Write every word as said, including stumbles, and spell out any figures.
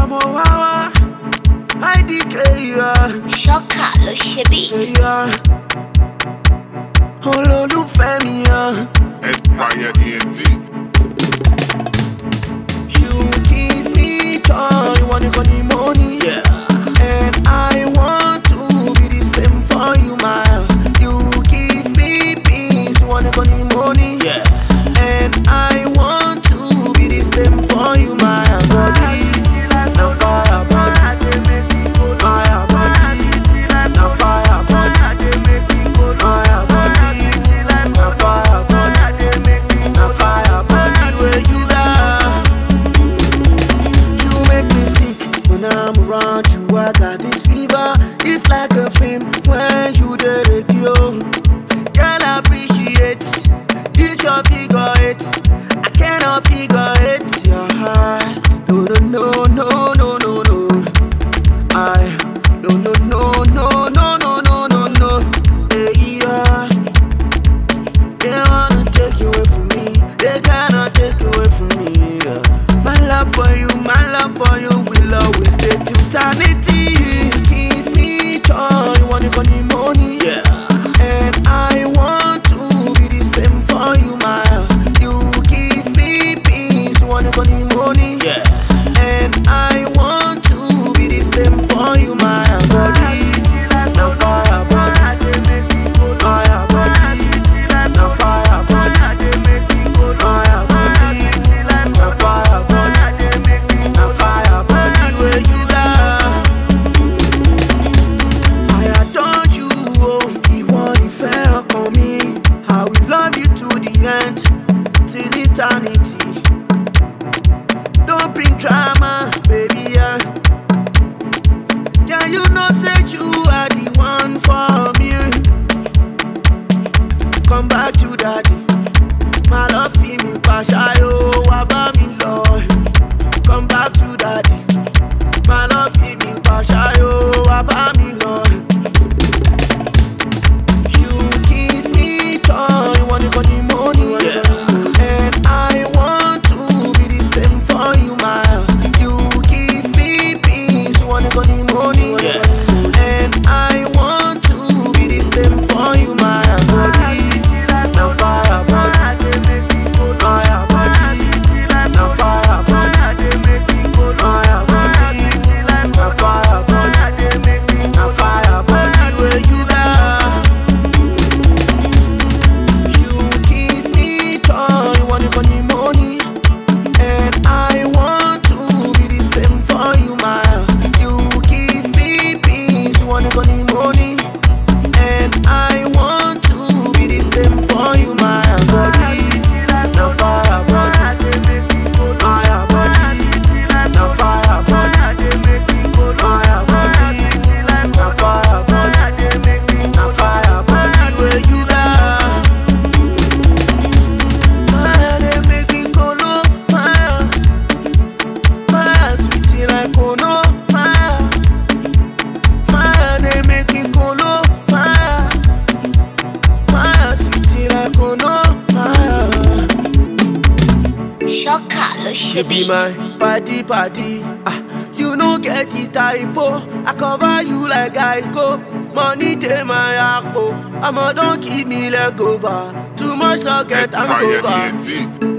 ọmọ wáwá I D K Ṣọ́kà ló ṣe bí. olólùfẹ́ mi Empire E N T. You give me joy, you want to the money, yeah. And I want to be the same for you, my. You give me peace, you want to the money, yeah. And I want to be the same for you, my body. Now fire body, fire body, now fire body, fire body, now fire body, now fire body. Where you got? You make me sick when I'm around you. I got this fever, it's like a film when you the radio. Girl, I appreciate this your figure eight. I cannot figure it. Yeah. No, no, no, no, no, no, no. I no, no, no, no, no, no, no, no, no. Hey, yeah. They wanna take you away from me. They cannot take you away from me. Yeah. My love for you, my love for you will always stay to eternity. Give me joy, you want to go the money, yeah. And I want to be the same for you, my. You give me peace, you want to go the money, yeah. And I want to be the same for you, my body. Now fire body, fire body, now fire body, fire body, now fire body, now fire body. Where you got? I adore you, oh, you want to fair for me. I will love you to the end, till eternity. Don't bring drama, baby, yeah. Yeah, you know say you are the one for me. Come back to daddy. My love feel me pasha yo, waba me lord. Come back to daddy. My love feel me pasha yo, waba me lord. You give me joy, you want to go the money, yeah. And I want to be the same for you, my. You give me peace, you want to go the money, yeah. And I want to be the same for you, my body. Now fire body, fire body, now fire body, fire body, now fire body, now fire body. Where you got? You give me joy, you want to go the money, and I want to be the same for you, my. You give me peace, you want to go the money, and I want to be the same for you, my body. Now fire body, fire body, now fire body, fire body, now fire body, now fire body. Where you got? Fire, they make me go low, fire, fire, sweetie like oh no, fire, fire, they make me go low, fire, fire, sweetie like oh no, fire. Ṣọ́kà ló ṣe You bí. be my party party, ah, you no get it typo. I cover you like I go. Money dey my akpo. I'ma don't keep me leg over. Too much rocket and Empire E cover. N T.